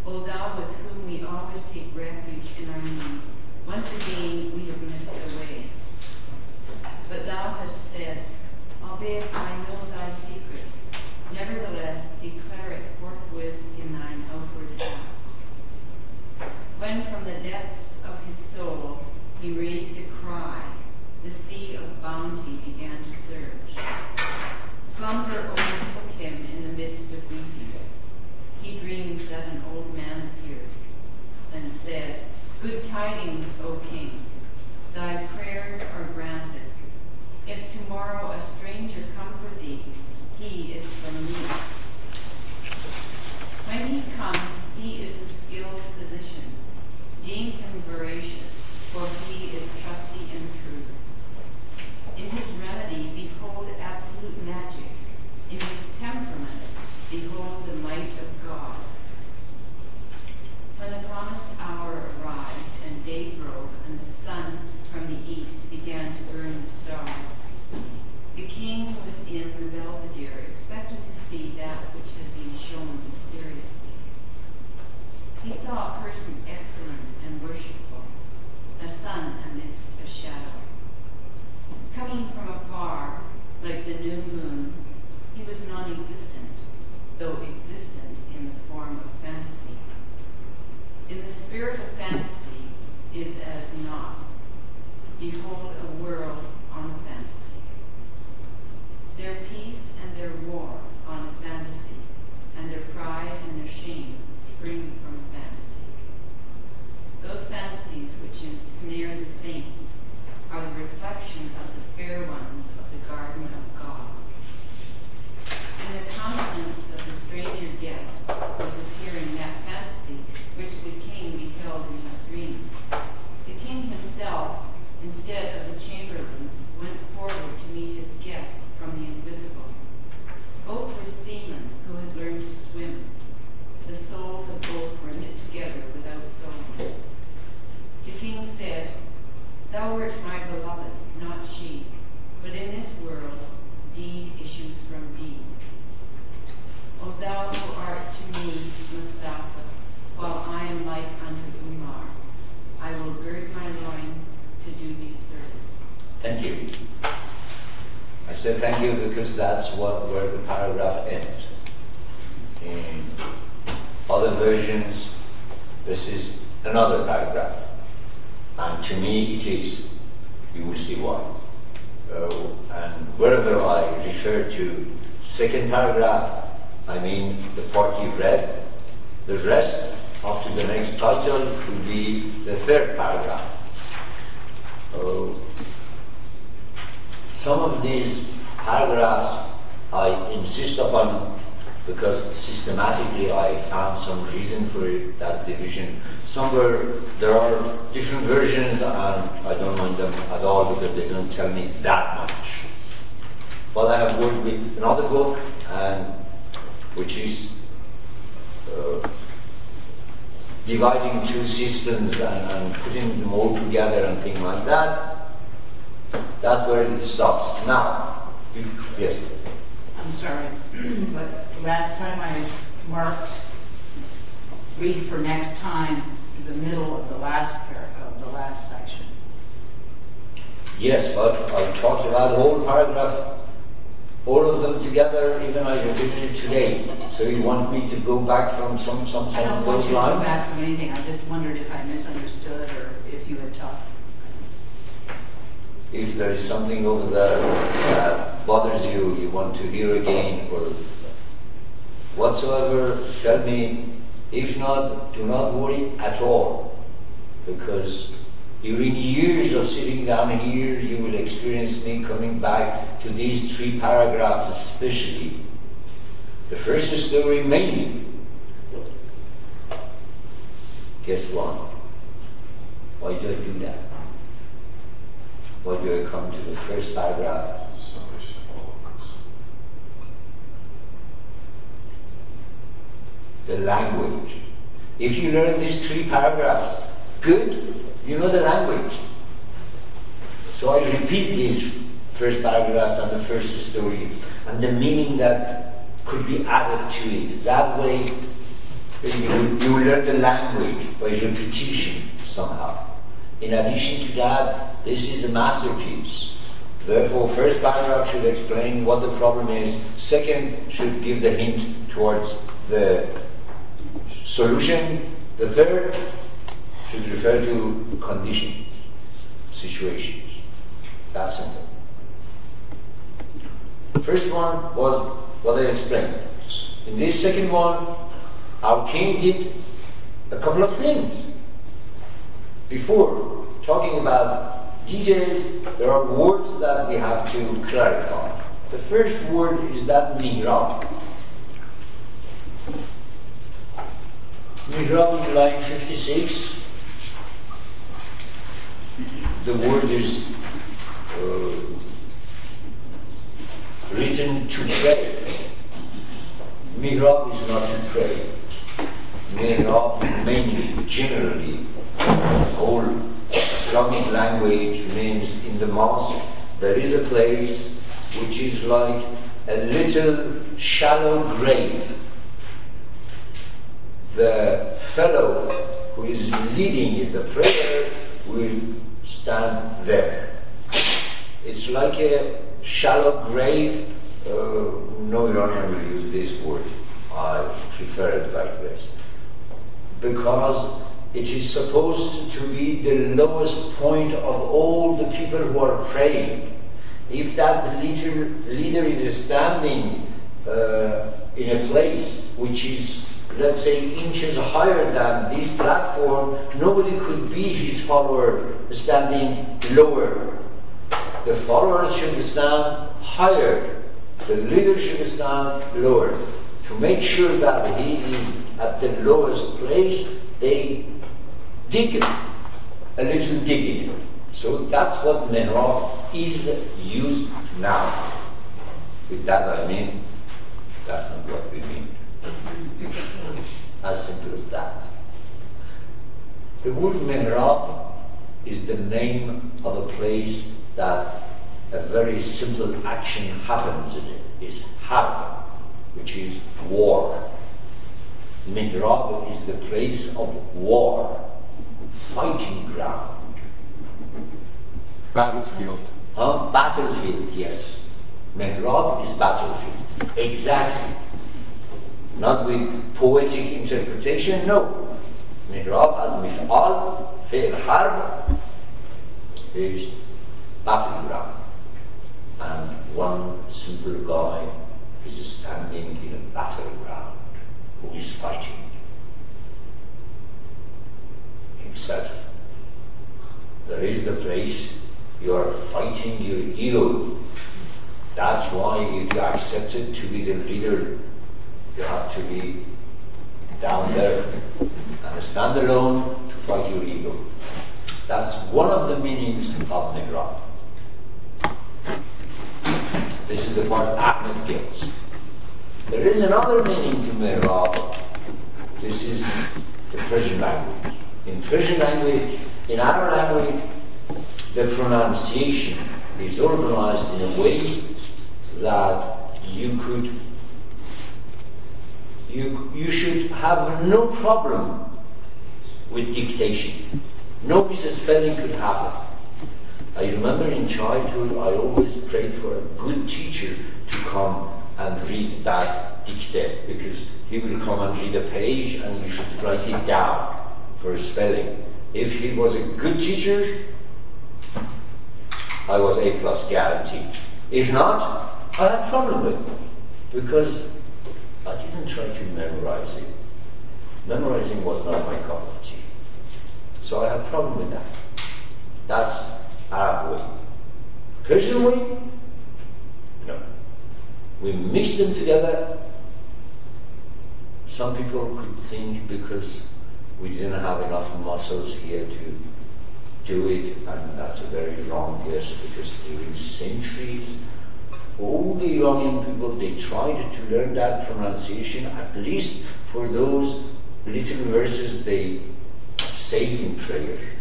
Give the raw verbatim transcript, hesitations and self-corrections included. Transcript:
O thou with whom we always take refuge in our need, once again we have missed the way. But thou hast said, albeit I know thy secret, nevertheless declare it forthwith in thine outward act. When from the depths of his soul he raised a cry, the sea of bounty began to surge. Slumber overtook him in the midst of weeping. He dreamed that an old man appeared and said, Good tidings, O king, thy prayers are granted. If tomorrow a stranger come for thee, he is from me. When he comes, he is a skilled physician. Deem him veracious, for he is trusty and true. In his remedy, behold absolute magic. In his temperament, behold the might of God. When the promised hour arrived, and day broke, and the sun from the east began to burn the stars, the king was in the belvedere, expecting to see that which had been shown mysteriously. He saw a person excellent and worshipful, a sun amidst a shadow. Coming from afar, like the new moon, he was non-existent, though existent in the form of fantasy. In the spirit of fantasy is as naught. Behold a world on a fantasy. Their peace and their war on a fantasy, and their pride and their shame spring from fantasy. Those fantasies which ensnare the saints are the reflection of the fair ones of the garden of God. In the countenance of the stranger guest was appearing that fantasy which the king beheld in his dream. The king himself, instead of the chamberlains, went forward to meet his guest from the invisible. Both were seamen who had learned to swim. The souls of both were knit together without sewing. The king said, Thou art my beloved, not she, but in this world deed issues from deed. O thou who art to me Mustafa, while I am like unto Umar, I will gird my loins to do thee service. Thank you. I said thank you because that's what where the paragraph ends. In other versions, this is another paragraph. And to me it is. You will see why. Uh, and wherever I refer to second paragraph, I mean the part you read. The rest, up to the next title, will be the third paragraph. Uh, some of these paragraphs I insist upon because systematically I found some reason for it, that division. Somewhere there are different versions and I don't mind them at all because they don't tell me that much. But I have worked with another book and which is uh, dividing two systems and, and putting them all together and things like that. That's where it stops. Now, if, yes? I'm sorry, but last time I marked read for next time the middle of the last paragraph, of the last section. Yes, but I talked about the whole paragraph, all of them together, even I repeated it today. So you want me to go back from some some some I don't want you to lines? go back from anything. I just wondered if I misunderstood or if you had talked. If there is something over there that bothers you, you want to hear again or whatsoever, tell me. If not, do not worry at all, because during years of sitting down here, you will experience me coming back to these three paragraphs especially. The first story mainly. Guess what? Why do I do that? Why do I come to the first paragraph? The language. If you learn these three paragraphs, good, you know the language. So I repeat these first paragraphs and the first story and the meaning that could be added to it. That way You, you learn the language by repetition somehow. In addition to that, this is a masterpiece. Therefore, first paragraph should explain what the problem is. Second should give the hint towards the solution. The third should refer to conditions, situations. That's simple. The first one was what I explained. In this second one, our king did a couple of things. Before talking about details, there are words that we have to clarify. The first word is that mihrab. Mihrab in line fifty-six. The word is uh, written to pray. Mihrab is not to pray. Mihrab mainly, generally, whole Islamic language means in the mosque there is a place which is like a little shallow grave. The fellow who is leading the prayer will stand there. It's like a shallow grave. Uh, no Iranian will use this word. I prefer it like this. Because it is supposed to be the lowest point of all the people who are praying. If that leader, leader is standing uh, in a place which is, let's say, inches higher than this platform, nobody could be his follower standing lower. The followers should stand higher. The leader should stand lower. To make sure that he is at the lowest place, they dig it, a little digging. So that's what mihrab is used now. With that I mean, that's not what we mean. As simple as that. The word mihrab is the name of a place that a very simple action happens in it. It's harb, which is war. Mihrab is the place of war, fighting ground. Battlefield. Huh? Battlefield, yes. Mihrab is battlefield. Exactly. Not with poetic interpretation, no. Mihrab as mif'al, fi'l harb, is battleground. And one simple guy is standing in a battleground who is fighting himself. There is the place you are fighting your ego. That's why if you are accepted to be the leader, you have to be down there and stand alone to fight your ego. That's one of the meanings of mihrab. This is the part Ahmed gets. There is another meaning to mihrab. This is the Persian language. In Persian language, in our language, the pronunciation is organized in a way that you could, you, you should have no problem with dictation. No misspelling could happen. I remember in childhood, I always prayed for a good teacher to come and read that dictate, because he will come and read a page and you should write it down for spelling. If he was a good teacher, I was A plus guaranteed. If not, I had a problem with it, because I didn't try to memorize it. Memorizing was not my cup of tea. So I had a problem with that. That's Arab way. Persian way? No. We mixed them together. Some people could think because we didn't have enough muscles here to do it, and that's a very wrong guess, because during centuries, all the Iranian people, they tried to learn that pronunciation, at least for those little verses they say in prayer.